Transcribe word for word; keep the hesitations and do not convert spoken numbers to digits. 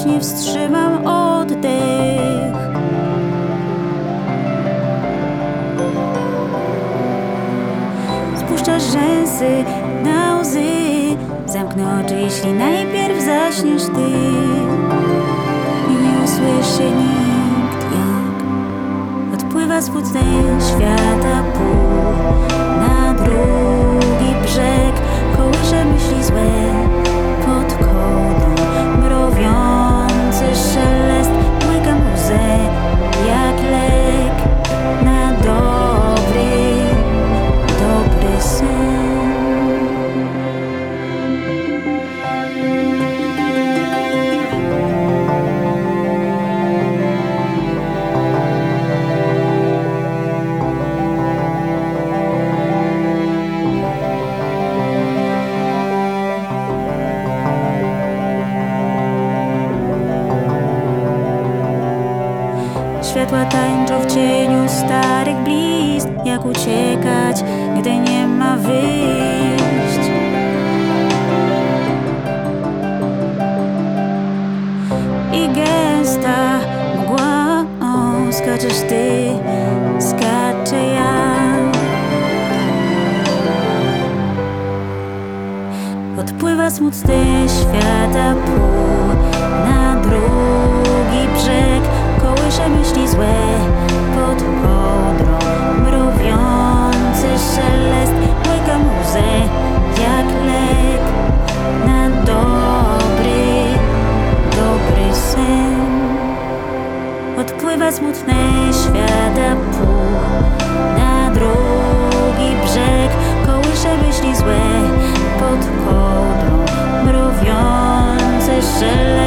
nie wstrzymam oddech. Spuszczasz rzęsy na łzy, zamknę oczy, jeśli najpierw zaśniesz ty. I nie usłyszy nikt, jak odpływa smutny świata pół na drugi brzeg. Kołysze myśli złe pod kołdrą, mrowiący szelest łyka łzę jak lek na dobry, dobry sen. Światła tańczą w cieniu starych blizn, jak uciekać, gdy nie ma wyjść. I gęsta mgła, o, skaczesz ty, skaczę ja. Odpływa smutny świata pół na drugi brzeg. Kołysze myśli złe pod kołdrą, mrowiący szelest łyka łzę jak lek na dobry, dobry sen. Odpływa smutny świata pół na drugi brzeg. Kołysze myśli złe pod kołdrą, mrowiący szelest